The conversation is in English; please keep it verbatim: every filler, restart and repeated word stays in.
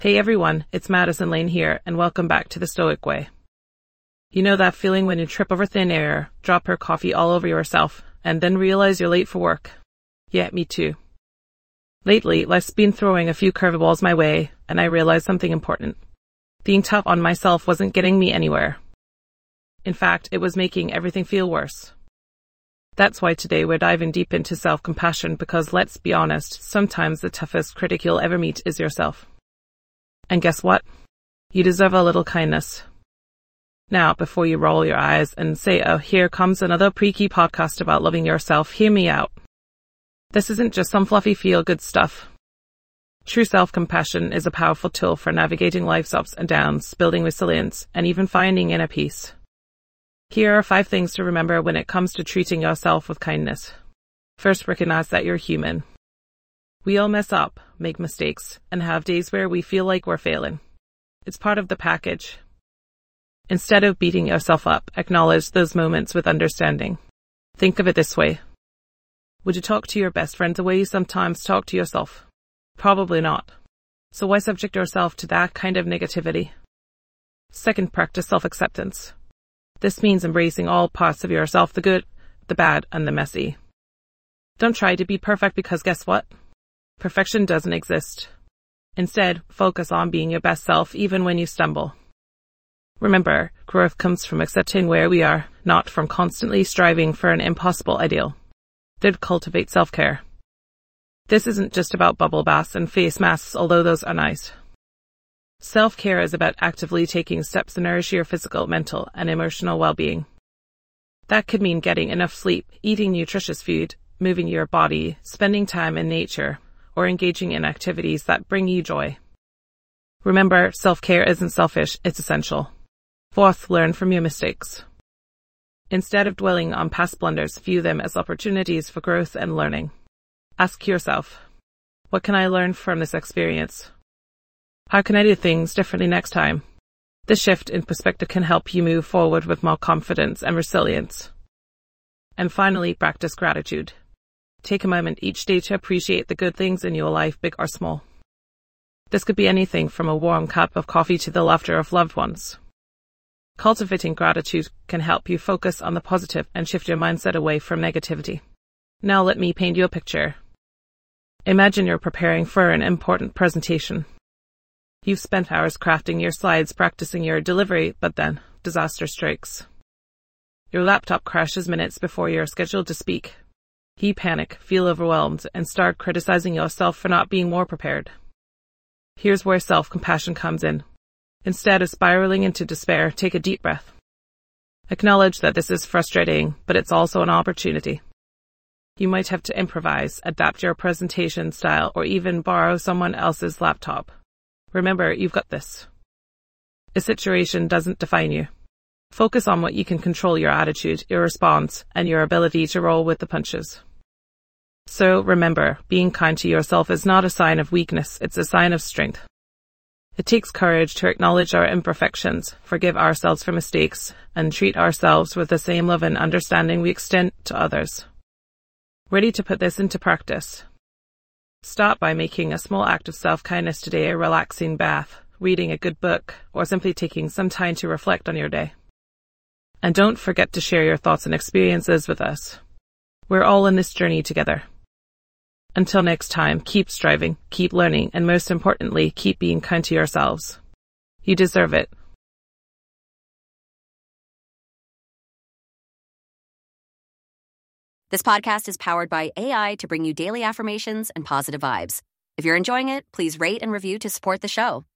Hey everyone, it's Madison Lane here, and welcome back to The Stoic Way. You know that feeling when you trip over thin air, drop your coffee all over yourself, and then realize you're late for work? Yeah, me too. Lately, life's been throwing a few curveballs my way, and I realized something important. Being tough on myself wasn't getting me anywhere. In fact, it was making everything feel worse. That's why today we're diving deep into self-compassion, because let's be honest, sometimes the toughest critic you'll ever meet is yourself. And guess what? You deserve a little kindness. Now, before you roll your eyes and say, oh, here comes another preaky podcast about loving yourself, hear me out. This isn't just some fluffy feel-good stuff. True self-compassion is a powerful tool for navigating life's ups and downs, building resilience, and even finding inner peace. Here are five things to remember when it comes to treating yourself with kindness. First, recognize that you're human. We all mess up, make mistakes, and have days where we feel like we're failing. It's part of the package. Instead of beating yourself up, acknowledge those moments with understanding. Think of it this way. Would you talk to your best friend the way you sometimes talk to yourself? Probably not. So why subject yourself to that kind of negativity? Second, practice self-acceptance. This means embracing all parts of yourself, the good, the bad, and the messy. Don't try to be perfect, because guess what? Perfection doesn't exist. Instead, focus on being your best self even when you stumble. Remember, growth comes from accepting where we are, not from constantly striving for an impossible ideal. Third, cultivate self-care. This isn't just about bubble baths and face masks, although those are nice. Self-care is about actively taking steps to nourish your physical, mental, and emotional well-being. That could mean getting enough sleep, eating nutritious food, moving your body, spending time in nature, or engaging in activities that bring you joy. Remember, self-care isn't selfish, it's essential. Fourth, learn from your mistakes. Instead of dwelling on past blunders, view them as opportunities for growth and learning. Ask yourself, what can I learn from this experience? How can I do things differently next time? This shift in perspective can help you move forward with more confidence and resilience. And finally, practice gratitude. Take a moment each day to appreciate the good things in your life, big or small. This could be anything from a warm cup of coffee to the laughter of loved ones. Cultivating gratitude can help you focus on the positive and shift your mindset away from negativity. Now let me paint you a picture. Imagine you're preparing for an important presentation. You've spent hours crafting your slides, practicing your delivery, but then disaster strikes. Your laptop crashes minutes before you're scheduled to speak. You panic, feel overwhelmed, and start criticizing yourself for not being more prepared. Here's where self-compassion comes in. Instead of spiraling into despair, take a deep breath. Acknowledge that this is frustrating, but it's also an opportunity. You might have to improvise, adapt your presentation style, or even borrow someone else's laptop. Remember, you've got this. A situation doesn't define you. Focus on what you can control: your attitude, your response, and your ability to roll with the punches. So remember, being kind to yourself is not a sign of weakness, it's a sign of strength. It takes courage to acknowledge our imperfections, forgive ourselves for mistakes, and treat ourselves with the same love and understanding we extend to others. Ready to put this into practice? Start by making a small act of self-kindness today: a relaxing bath, reading a good book, or simply taking some time to reflect on your day. And don't forget to share your thoughts and experiences with us. We're all in this journey together. Until next time, keep striving, keep learning, and most importantly, keep being kind to yourselves. You deserve it. This podcast is powered by A I to bring you daily affirmations and positive vibes. If you're enjoying it, please rate and review to support the show.